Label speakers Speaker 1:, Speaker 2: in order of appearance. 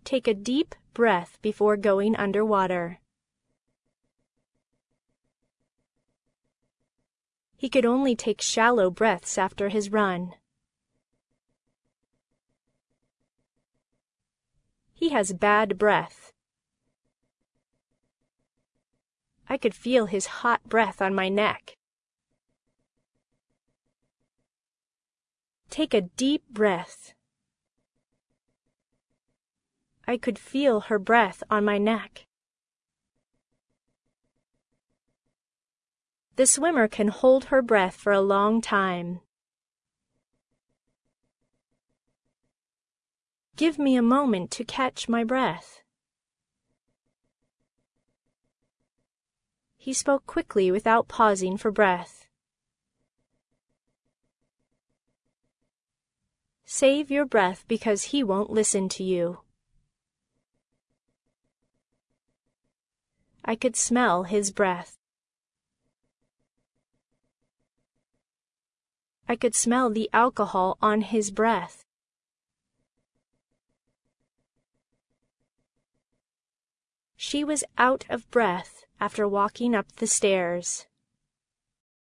Speaker 1: Take a deep breath before going underwater. He could only take shallow breaths after his run. He has bad breath. I could feel his hot breath on my neck. Take a deep breath. I could feel her breath on my neck. The swimmer can hold her breath for a long time. Give me a moment to catch my breath. He spoke quickly without pausing for breath. Save your breath because he won't listen to you. I could smell his breath. I could smell the alcohol on his breath. She was out of breath after walking up the stairs.